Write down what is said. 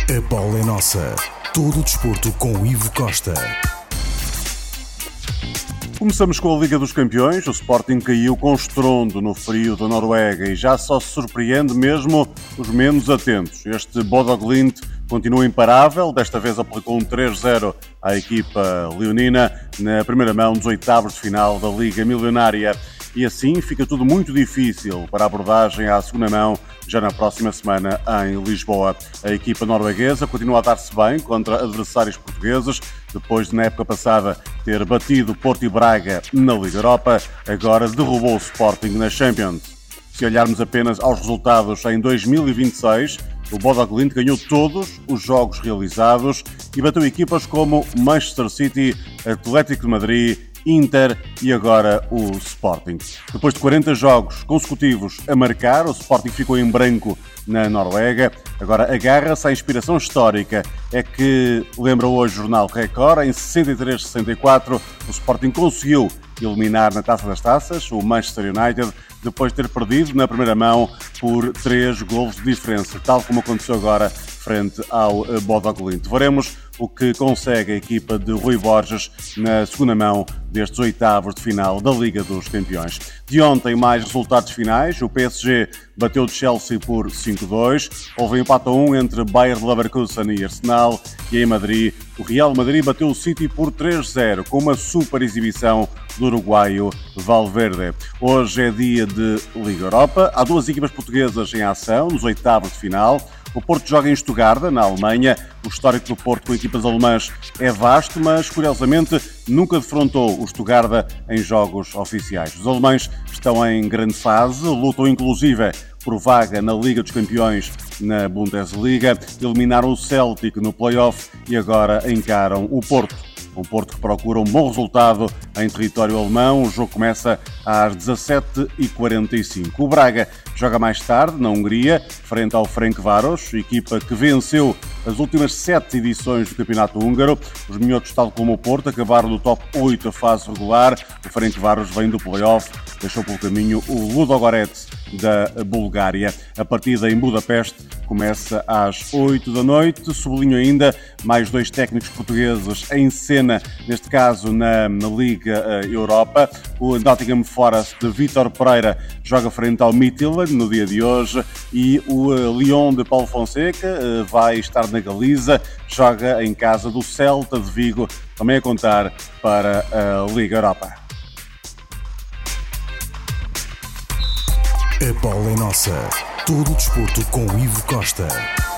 A bola é nossa. Todo o desporto com Ivo Costa. Começamos com a Liga dos Campeões. O Sporting caiu com estrondo no frio da Noruega e já só se surpreende mesmo os menos atentos. Este Bodo Glimt continua imparável, desta vez aplicou um 3-0 à equipa leonina na primeira mão dos oitavos de final da Liga Milionária. E assim fica tudo muito difícil para a abordagem à segunda mão já na próxima semana em Lisboa. A equipa norueguesa continua a dar-se bem contra adversários portugueses, depois de na época passada ter batido Porto e Braga na Liga Europa, agora derrubou o Sporting na Champions. Se olharmos apenas aos resultados em 2026, o Bodo Glimt ganhou todos os jogos realizados e bateu equipas como Manchester City, Atlético de Madrid, Inter e agora o Sporting. Depois de 40 jogos consecutivos a marcar, o Sporting ficou em branco na Noruega. Agora agarra-se à inspiração histórica. É que, lembra hoje o jornal Record, em 63-64 o Sporting conseguiu eliminar na Taça das Taças o Manchester United depois de ter perdido na primeira mão por 3 golos de diferença, tal como aconteceu agora frente ao Bodo Glimt. Veremos o que consegue a equipa de Rui Borges na segunda mão destes oitavos de final da Liga dos Campeões. De ontem, mais resultados finais. O PSG bateu o Chelsea por 5-2. Houve empate a 1 entre Bayer Leverkusen e Arsenal. E em Madrid, o Real Madrid bateu o City por 3-0, com uma super exibição do uruguaio Valverde. Hoje é dia de Liga Europa. Há duas equipas portuguesas em ação nos oitavos de final. O Porto joga em Stuttgart, na Alemanha. O histórico do Porto com equipas alemãs é vasto, mas, curiosamente, nunca defrontou o Stuttgart em jogos oficiais. Os alemães estão em grande fase, lutam inclusive por vaga na Liga dos Campeões na Bundesliga, eliminaram o Celtic no play-off e agora encaram o Porto. Um Porto que procura um bom resultado em território alemão. O jogo começa às 17h45. O Braga joga mais tarde, na Hungria, frente ao Ferencváros, equipa que venceu as últimas 7 edições do Campeonato Húngaro. Os minhotos, tal como o Porto, acabaram no top 8 a fase regular. O Ferencváros vem do play-off, deixou pelo caminho o Ludogorets da Bulgária. A partida em Budapeste começa às 8 da noite. Sublinho ainda mais 2 técnicos portugueses em cena, neste caso na Liga Europa. O Nottingham Forest de Vítor Pereira joga frente ao Midtjylland no dia de hoje e o Lyon de Paulo Fonseca vai estar na Galiza, joga em casa do Celta de Vigo, também a contar para a Liga Europa. A bola é nossa. Todo o desporto com Ivo Costa.